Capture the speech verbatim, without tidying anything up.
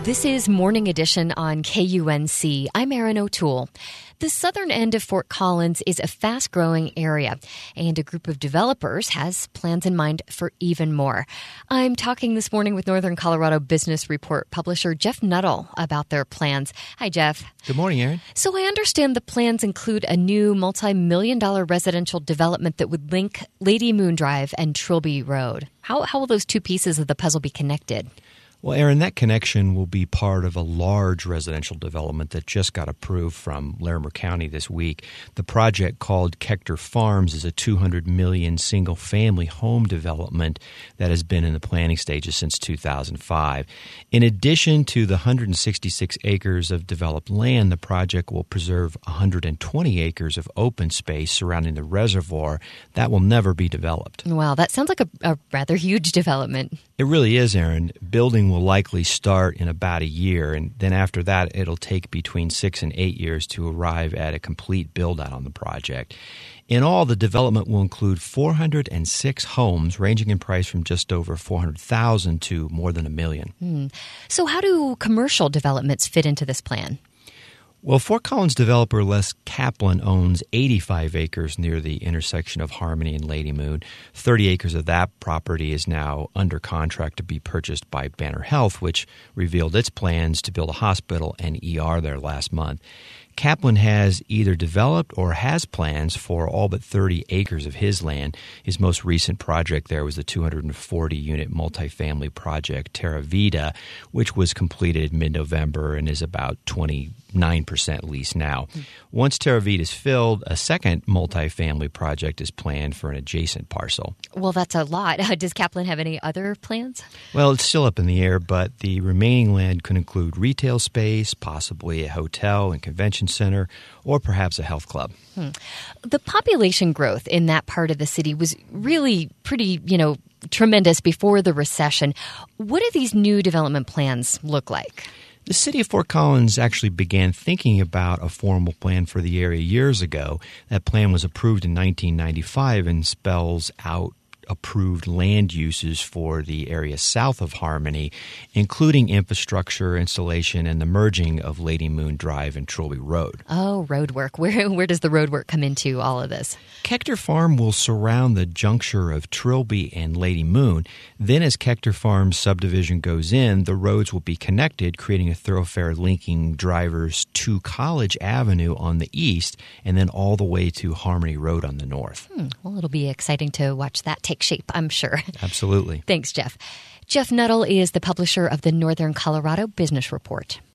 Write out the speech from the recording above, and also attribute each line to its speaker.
Speaker 1: This is Morning Edition on K U N C. I'm Erin O'Toole. The southern end of Fort Collins is a fast-growing area, and a group of developers has plans in mind for even more. I'm talking this morning with Northern Colorado Business Report publisher Jeff Nuttall about their plans. Hi, Jeff.
Speaker 2: Good morning, Erin.
Speaker 1: So I understand the plans include a new multi-million dollar residential development that would link Lady Moon Drive and Trilby Road. How, how will those two pieces of the puzzle be connected?
Speaker 2: Well, Erin, that connection will be part of a large residential development that just got approved from Larimer County this week. The project, called Kechter Farms, is a two hundred million dollars single-family home development that has been in the planning stages since two thousand five. In addition to the one hundred sixty-six acres of developed land, the project will preserve one hundred twenty acres of open space surrounding the reservoir that will never be developed.
Speaker 1: Wow, that sounds like a, a rather huge development.
Speaker 2: It really is, Erin. Building will likely start in about a year, and then after that, it'll take between six and eight years to arrive at a complete build-out on the project. In all, the development will include four hundred six homes, ranging in price from just over four hundred thousand dollars to more than a million.
Speaker 1: Hmm. So how do commercial developments fit into this plan?
Speaker 2: Well, Fort Collins developer Les Kaplan owns eighty-five acres near the intersection of Harmony and Lady Moon. thirty acres of that property is now under contract to be purchased by Banner Health, which revealed its plans to build a hospital and E R there last month. Kaplan has either developed or has plans for all but thirty acres of his land. His most recent project there was the two hundred forty unit multifamily project Terra Vida, which was completed mid-November and is about twenty-nine percent leased now. Mm. Once Terra Vida is filled, a second multifamily project is planned for an adjacent parcel.
Speaker 1: Well, that's a lot. Does Kaplan have any other plans?
Speaker 2: Well, it's still up in the air, but the remaining land could include retail space, possibly a hotel and convention center, or perhaps a health club.
Speaker 1: Hmm. The population growth in that part of the city was really pretty, you know, tremendous before the recession. What do these new development plans look like?
Speaker 2: The city of Fort Collins actually began thinking about a formal plan for the area years ago. That plan was approved in nineteen ninety-five and spells out approved land uses for the area south of Harmony, including infrastructure installation and the merging of Lady Moon Drive and Trilby Road.
Speaker 1: Oh, road work. Where where does the road work come into all of this?
Speaker 2: Kechter Farm will surround the juncture of Trilby and Lady Moon. Then as Kechter Farm's subdivision goes in, the roads will be connected, creating a thoroughfare linking drivers to College Avenue on the east and then all the way to Harmony Road on the north.
Speaker 1: Hmm. Well, it'll be exciting to watch that take shape, I'm sure.
Speaker 2: Absolutely.
Speaker 1: Thanks, Jeff. Jeff Nuttall is the publisher of the Northern Colorado Business Report.